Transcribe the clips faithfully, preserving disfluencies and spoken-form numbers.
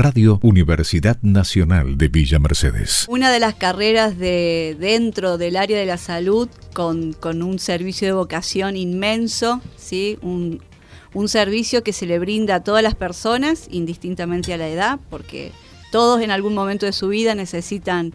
Radio Universidad Nacional de Villa Mercedes. Una de las carreras de dentro del área de la salud con, con un servicio de vocación inmenso, ¿sí? un, un servicio que se le brinda a todas las personas, indistintamente a la edad, porque todos en algún momento de su vida necesitan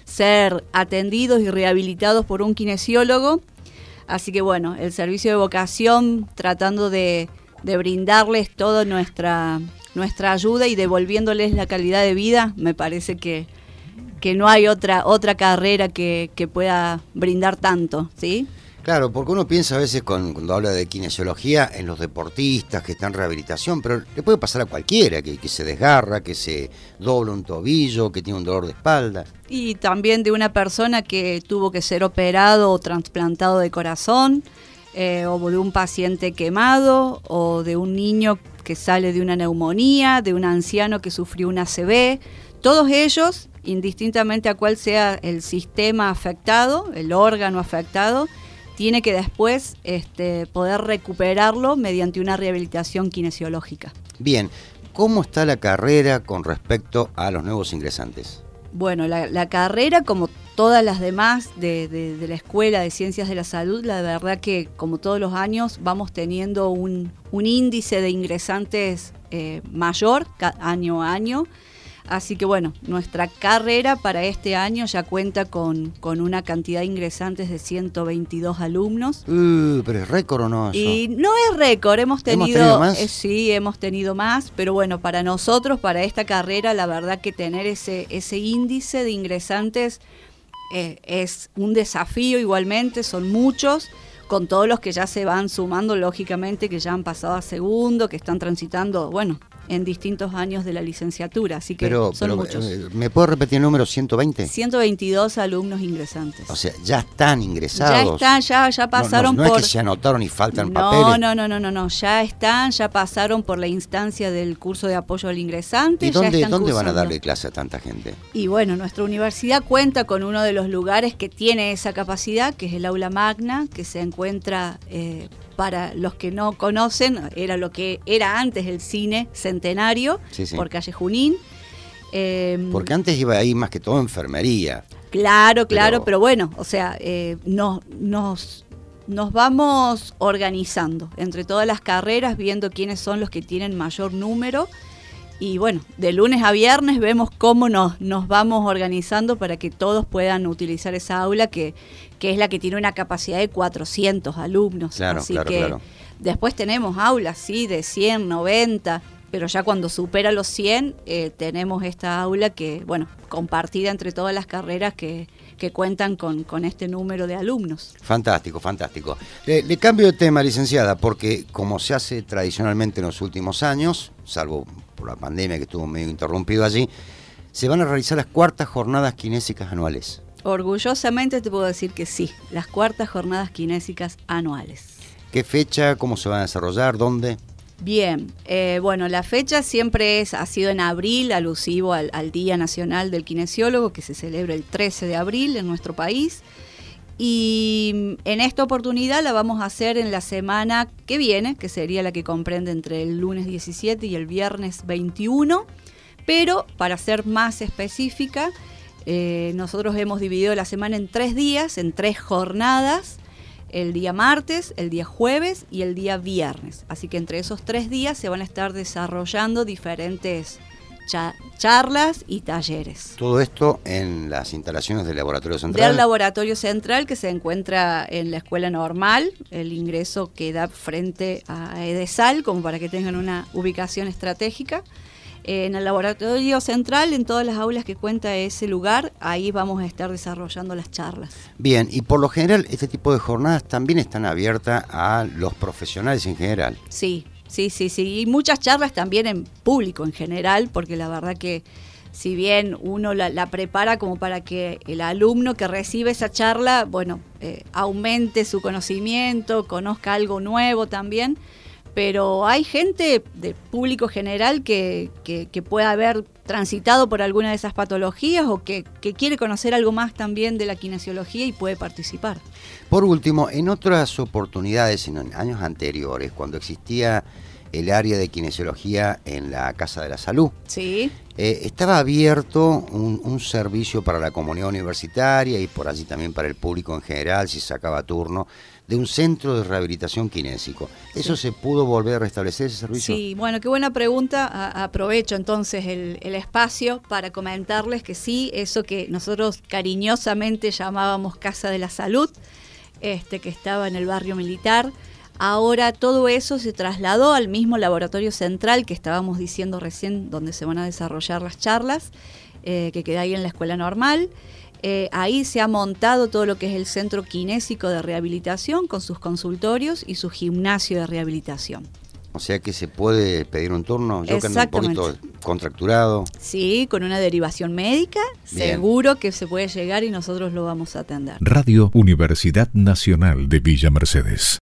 ser atendidos y rehabilitados por un kinesiólogo. Así que bueno, el servicio de vocación tratando de, de brindarles toda nuestra, nuestra ayuda y devolviéndoles la calidad de vida, me parece que, que no hay otra, otra carrera que, que pueda brindar tanto, ¿sí? Claro, porque uno piensa a veces con, cuando habla de kinesiología en los deportistas que están en rehabilitación, pero le puede pasar a cualquiera, que, que se desgarra, que se dobla un tobillo, que tiene un dolor de espalda. Y también de una persona que tuvo que ser operado o trasplantado de corazón, eh, o de un paciente quemado, o de un niño que sale de una neumonía, de un anciano que sufrió una A C V. Todos ellos, indistintamente a cuál sea el sistema afectado, el órgano afectado, tiene que después este, poder recuperarlo mediante una rehabilitación kinesiológica. Bien, ¿cómo está la carrera con respecto a los nuevos ingresantes? Bueno, la, la carrera, como todas las demás de, de, de la Escuela de Ciencias de la Salud, la verdad que como todos los años vamos teniendo un, un índice de ingresantes eh, mayor año a año. Así que bueno, nuestra carrera para este año ya cuenta con, con una cantidad de ingresantes de ciento veintidós alumnos. Uh, pero es récord o no eso. Y no es récord, hemos tenido, ¿Hemos tenido más? Eh, sí, hemos tenido más, pero bueno, para nosotros, para esta carrera, la verdad que tener ese, ese índice de ingresantes eh, es un desafío igualmente, son muchos, con todos los que ya se van sumando, lógicamente, que ya han pasado a segundo, que están transitando, bueno, en distintos años de la licenciatura, así que pero, son pero, muchos. Eh, ¿Me puedo repetir el número ciento veinte? ciento veintidós alumnos ingresantes. O sea, ya están ingresados. Ya están, ya, ya pasaron no, no, no por... es que se anotaron y faltan no, papeles. No, no, no, no, no, ya están, ya pasaron por la instancia del curso de apoyo al ingresante. ¿Y dónde, ya están dónde van a cursando. darle clase a tanta gente? Y bueno, nuestra universidad cuenta con uno de los lugares que tiene esa capacidad, que es el aula magna, que se encuentra... Eh, para los que no conocen, era lo que era antes el cine Centenario, sí, sí. por calle Junín. Eh, Porque antes iba ahí más que todo enfermería. Claro, claro, pero, pero bueno, o sea, eh, nos, nos, nos vamos organizando entre todas las carreras, viendo quiénes son los que tienen mayor número. Y bueno, de lunes a viernes vemos cómo nos, nos vamos organizando para que todos puedan utilizar esa aula que, que es la que tiene una capacidad de cuatrocientos alumnos. Claro, Así claro, que claro. Después tenemos aulas, sí, de cien, noventa, pero ya cuando supera los cien eh, tenemos esta aula que, bueno, compartida entre todas las carreras que, que cuentan con, con este número de alumnos. Fantástico, fantástico. Le, le cambio de tema, licenciada, porque como se hace tradicionalmente en los últimos años, salvo por la pandemia que estuvo medio interrumpido allí, se van a realizar las cuartas jornadas kinésicas anuales. Orgullosamente te puedo decir que sí, las cuartas jornadas kinésicas anuales. ¿Qué fecha? ¿Cómo se van a desarrollar? ¿Dónde? Bien, eh, bueno, la fecha siempre es, ha sido en abril, alusivo al, al Día Nacional del Kinesiólogo, que se celebra el trece de abril en nuestro país. Y en esta oportunidad la vamos a hacer en la semana que viene, que sería la que comprende entre el lunes diecisiete y el viernes veintiuno. Pero para ser más específica, eh, nosotros hemos dividido la semana en tres días, en tres jornadas. El día martes, el día jueves y el día viernes. Así que entre esos tres días se van a estar desarrollando diferentes cha- charlas y talleres. Todo esto en las instalaciones del Laboratorio Central. Del Laboratorio Central, que se encuentra en la Escuela Normal. El ingreso queda frente a Edesal, como para que tengan una ubicación estratégica. En el Laboratorio Central, en todas las aulas que cuenta ese lugar, ahí vamos a estar desarrollando las charlas. Bien, y por lo general este tipo de jornadas también están abiertas a los profesionales en general. Sí, sí, sí, sí. Y muchas charlas también en público en general, porque la verdad que si bien uno la, la prepara como para que el alumno que recibe esa charla, bueno, eh, aumente su conocimiento, conozca algo nuevo también. Pero hay gente de público general que, que, que puede haber transitado por alguna de esas patologías o que, que quiere conocer algo más también de la kinesiología y puede participar. Por último, en otras oportunidades, en años anteriores, cuando existía el área de kinesiología en la Casa de la Salud. Sí. Eh, estaba abierto un, un servicio para la comunidad universitaria y por allí también para el público en general, si sacaba turno, de un centro de rehabilitación kinésico. ¿Eso sí. se pudo volver a restablecer ese servicio? Sí, bueno, qué buena pregunta. A- aprovecho entonces el, el espacio para comentarles que sí, eso que nosotros cariñosamente llamábamos Casa de la Salud, este, que estaba en el barrio militar, ahora todo eso se trasladó al mismo laboratorio central que estábamos diciendo recién, donde se van a desarrollar las charlas, eh, que queda ahí en la Escuela Normal. Eh, ahí se ha montado todo lo que es el Centro Kinésico de Rehabilitación con sus consultorios y su gimnasio de rehabilitación. O sea que se puede pedir un turno, yo que ando un poquito contracturado. Sí, con una derivación médica, bien. Seguro que se puede llegar y nosotros lo vamos a atender. Radio Universidad Nacional de Villa Mercedes.